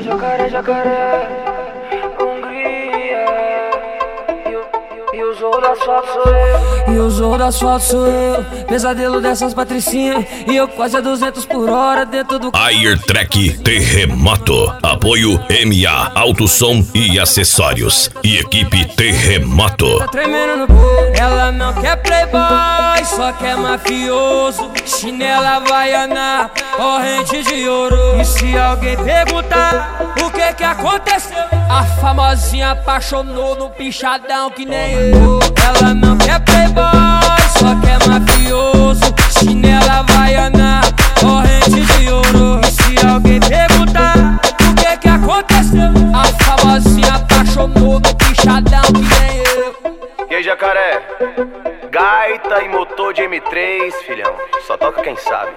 Jacaré, jacaré, Hungria. E o zorro do asfalto sou eu. E o zorro do asfalto sou eu. Pesadelo dessas patricinhas. E eu quase a 200 por hora dentro do Airtrack Terremoto. Apoio MA Alto Som e Acessórios. E equipe Terremoto. Tá tremendo no peito. Ela não quer playboy, só quer mafioso. Chinela havaiana, corrente de ouro. E se alguém perguntar o que que aconteceu, a famosinha apaixonou no pichadão que nem eu. Ela não quer playboy, só quer mafioso. Chinela havaiana, corrente de ouro. E se alguém perguntar o que que aconteceu, a famosinha apaixonou no pichadão que nem eu. E aí, jacaré? Gaita e motor de M3, filhão. Só toca quem sabe.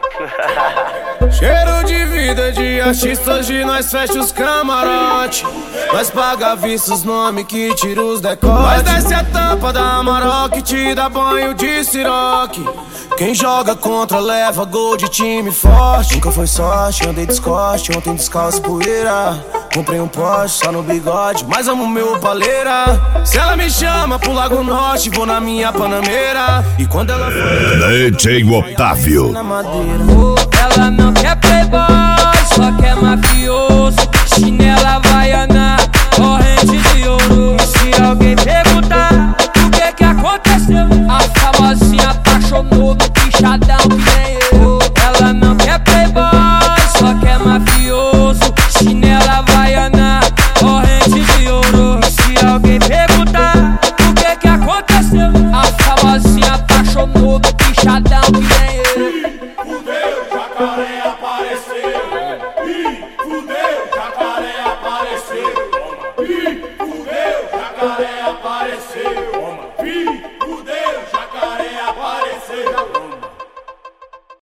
Cheiro de vida de artista, hoje nós fecha os camarote. Nós paga vistos, nome que tira os decotes. Nós desce a tampa da Maroc, te dá banho de siroque. Quem joga contra leva gol de time forte. Nunca foi sorte, andei descoste, ontem descalço poeira. Comprei um Porsche só no bigode, mas amo meu paleira. Se ela me chama pro Lago Norte, vou na minha Panameira. E quando ela for DJ Otávio. na madeira. Ela não quer playboy, só quer mafioso. Chinela havaiana, corrente de ouro. E se alguém perguntar o que que aconteceu, a famosinha apaixonou no pichadão que nem eu. Ela não quer playboy, só quer mafioso. Chinela havaiana, corrente de ouro. E se alguém perguntar o que que aconteceu, a famosinha apaixonou no pichadão que nem eu. Fudeu, jacaré apareceu. Ih, fudeu, jacaré apareceu. Ih, fudeu, jacaré apareceu.